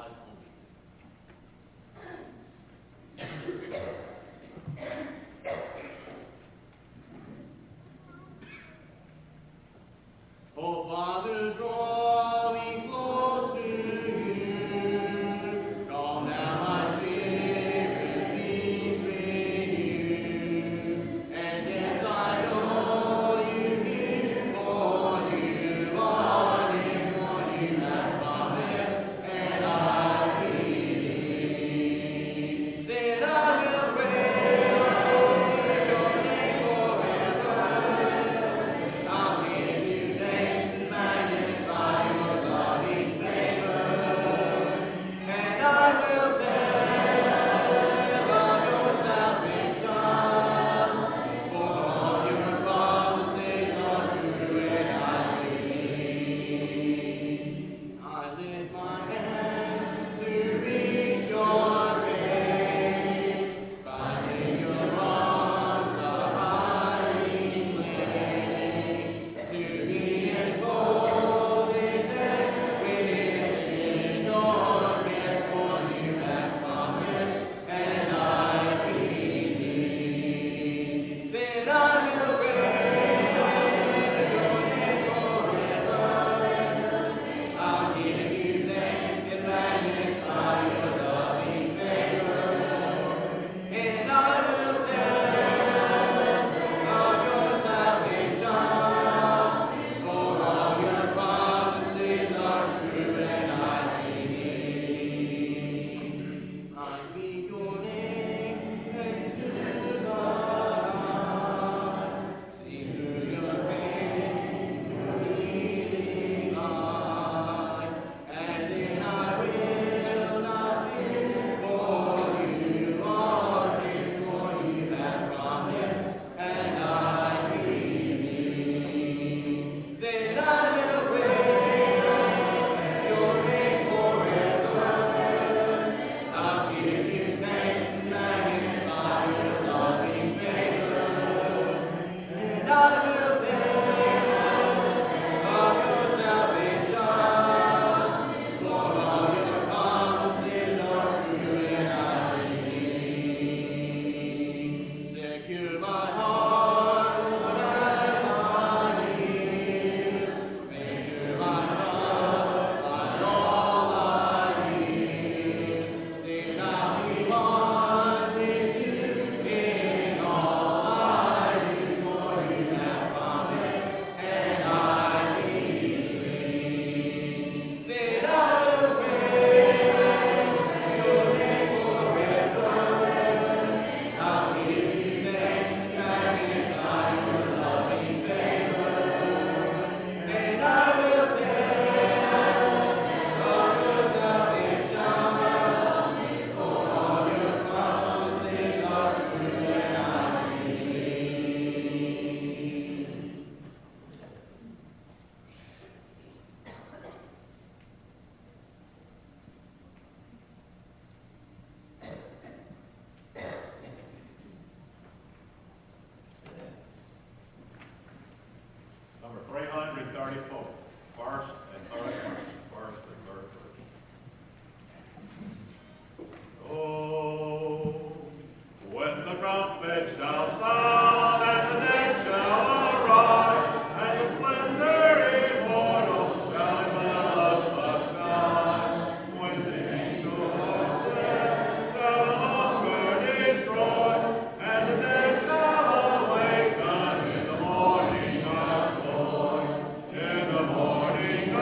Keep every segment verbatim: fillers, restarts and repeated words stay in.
In the morning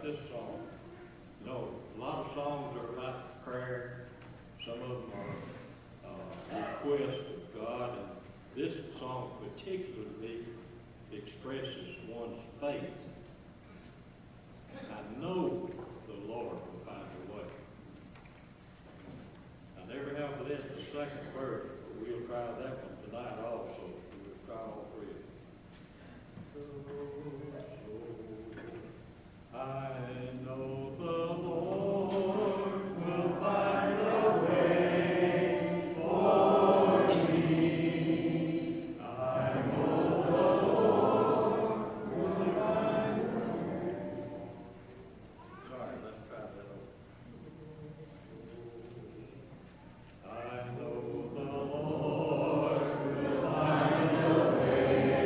this song. You know, a lot of songs are about prayer. Some of them are uh, requests of God. And this song particularly expresses one's faith. I know the Lord will find a way. I never have led the second verse, but we'll try that one tonight also. We'll try all three of them. I know the Lord will find a way for me. I know the Lord will find a way. Sorry, let's try that over. I know the Lord will find a way.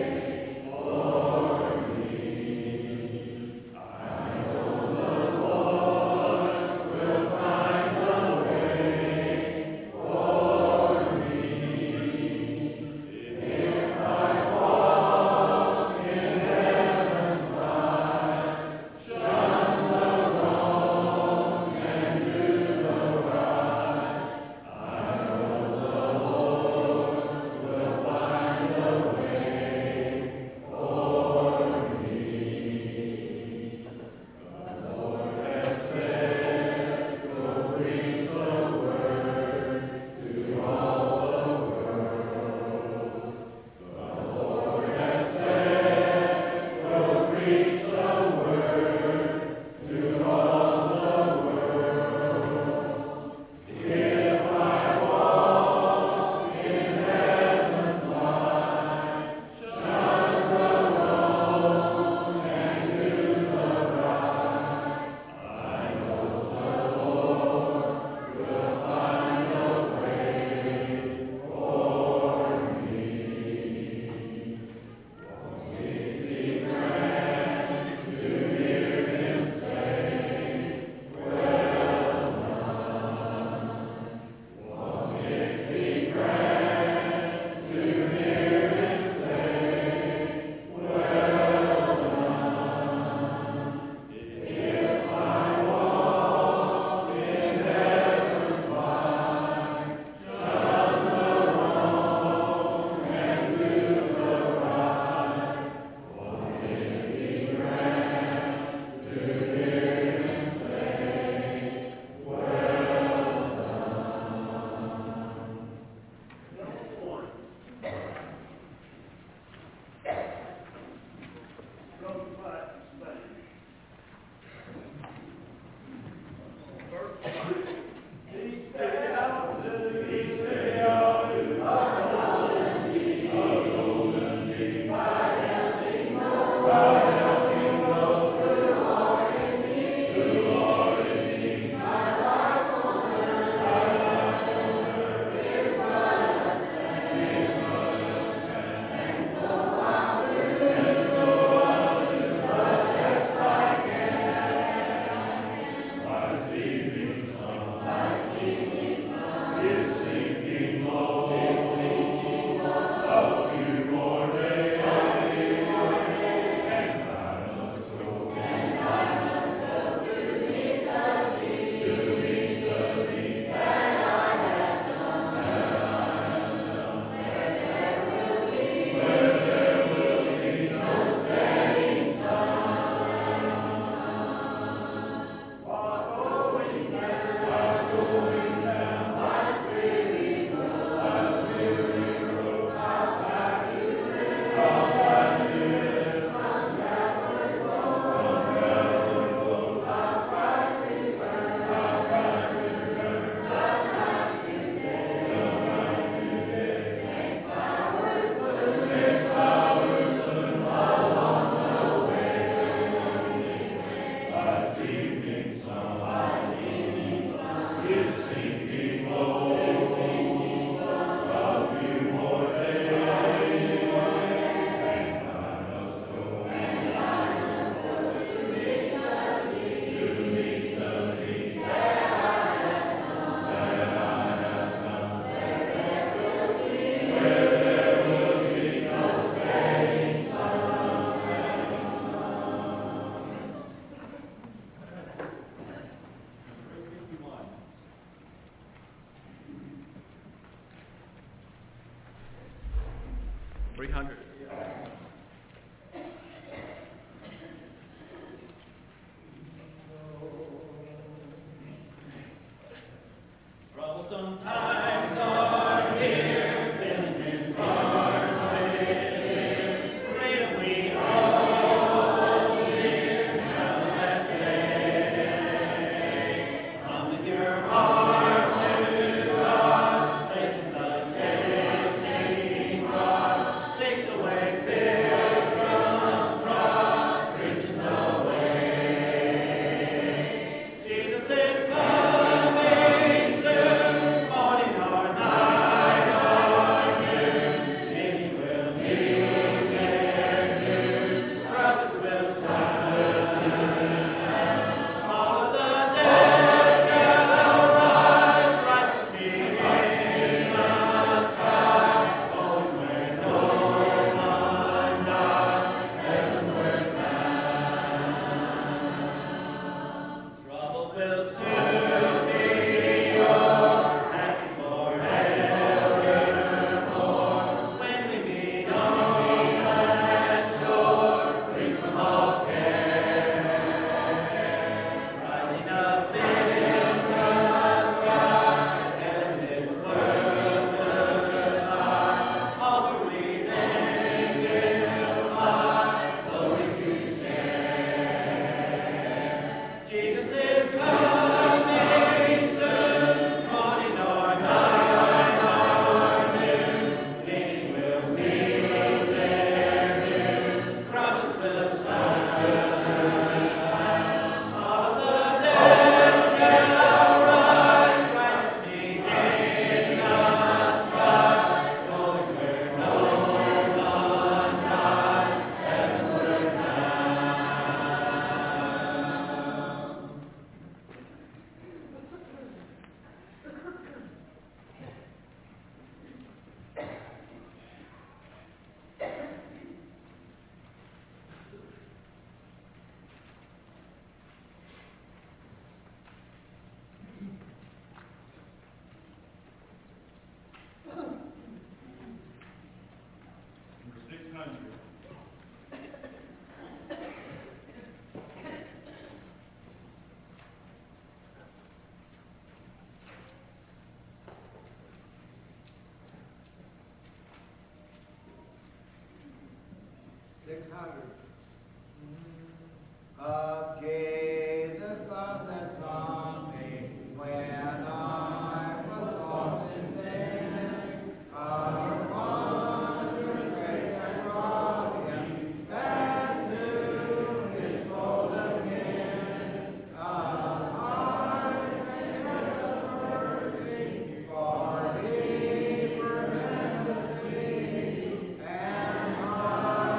hundred. Troublesome times are here, filling men's hearts with freedom we all hear now that day. Come with your heart to God, placing the saving rod, takes away pilgrim trust, preaching the way. Jesus is coming soon, morning or night or noon, many will meet there soon, trumpets will sound. All of the dead shall rise, righteously in the sky, going where no one dies, heavenward bound. Troubles will soon be o'er, happy forevermore, when we meet on that shore, free from all care. Rising up in the sky, heaven its world goodbye, all who we then will fly, glory to share. Jesus is coming soon, morning or night or noon, many will meet there soon, trumpets will sound. All of the dead shall rise, righteously in the sky, going where no one dies, heavenward bound. Number six hundred. Six hundred. Of Jesus, love that saw me when I was lost in sin. Of wondrous grace that brought him back to his fold again. Of hearts and precious mercy, for he remembers me, and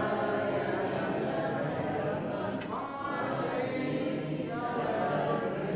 my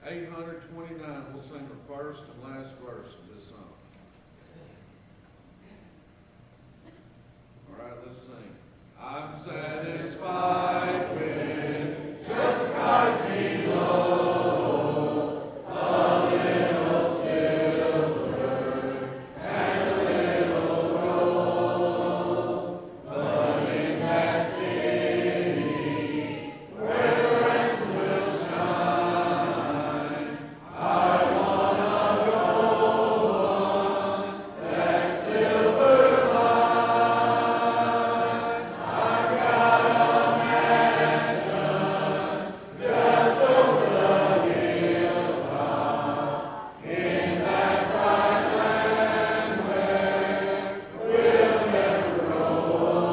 eight hundred twenty-nine. We'll sing the first and last verse of this song. All right, let's sing. I'm satisfied with just God's below, a little silver and a little gold, but in that city where the rest will shine, I wanna go on that silver line. I've got a mansion just over the hilltop in that bright land where we'll never grow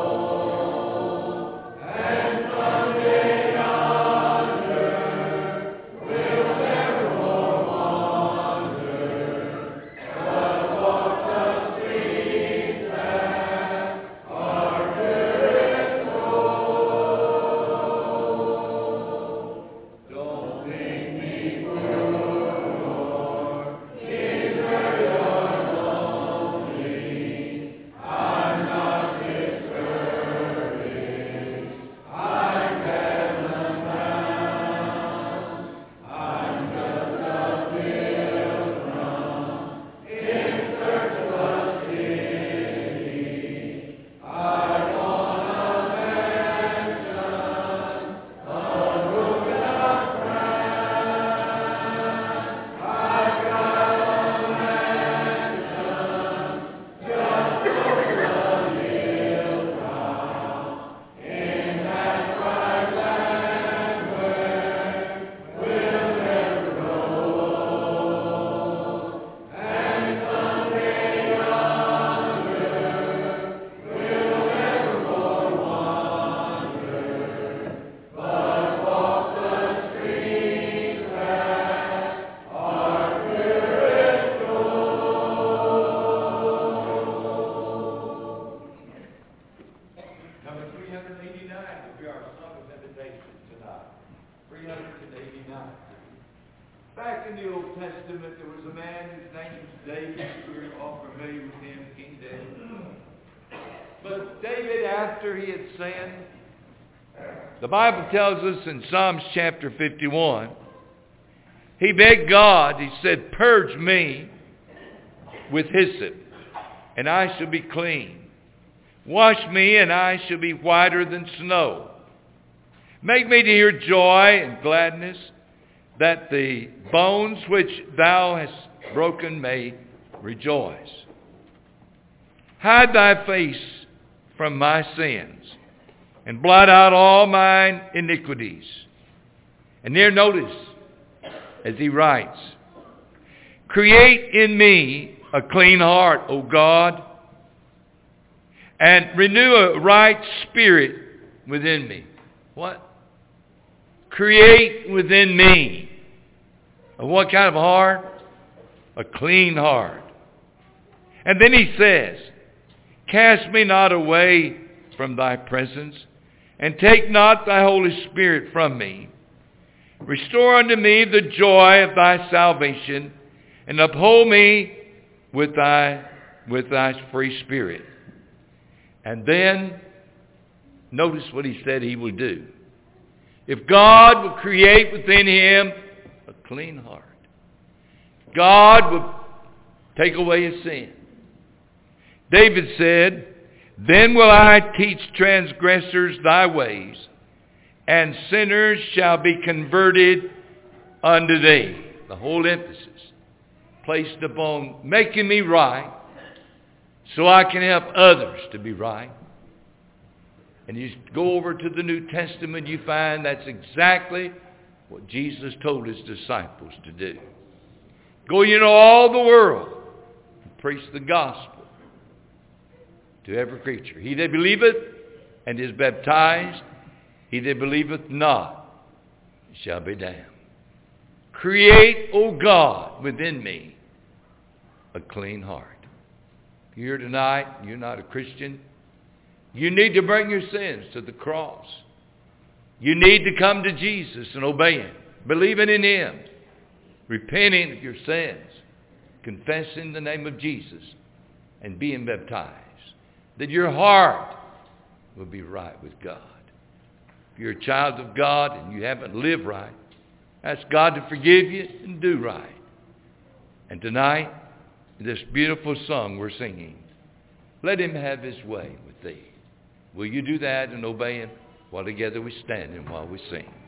old. And someday yonder we'll never more wander, but walk the streets that are purest gold. Don't think me poor or ignorant or lonely. I'm not discouraged. I'm heaven bound. I'm just a pilgrim in search of a city. I want a mansion, a room without crash. I've got a mansion just over the hilltop in that bright land where we'll never grow old. And someday yonder we'll never more wander, but walk the streets that are purest gold. Number three hundred eighty-nine will be our song of meditation tonight. three hundred eighty-nine. Back in the Old Testament, there was a man whose name was David. We're all familiar with him, King David. But David, after he had sinned, the Bible tells us in Psalms chapter fifty-one, he begged God, he said, "Purge me with hyssop, and I shall be clean. Wash me, and I shall be whiter than snow. Make me to hear joy and gladness, that the bones which thou hast broken may rejoice. Hide thy face from my sins, and blot out all mine iniquities." And there notice, as he writes, "Create in me a clean heart, O God, and renew a right spirit within me." What? Create within me. A what kind of heart? A clean heart. And then he says, "Cast me not away from thy presence, and take not thy Holy Spirit from me. Restore unto me the joy of thy salvation, and uphold me with thy, with thy free spirit." And then, notice what he said he will do. If God will create within him a clean heart, God will take away his sin. David said, "Then will I teach transgressors thy ways, and sinners shall be converted unto thee." The whole emphasis placed upon making me right so I can help others to be right. And you go over to the New Testament, you find that's exactly what Jesus told his disciples to do. Go ye into all the world and preach the gospel to every creature. He that believeth and is baptized, he that believeth not shall be damned. Create, O God, within me a clean heart. If you're here tonight, you're not a Christian, you need to bring your sins to the cross. You need to come to Jesus and obey him, believing in him. repenting of your sins, confessing the name of Jesus, and being baptized, that your heart will be right with God. If you're a child of God and you haven't lived right, ask God to forgive you and do right. And tonight, this beautiful song we're singing, let him have his way with thee. Will you do that and obey him while together we stand and while we sing?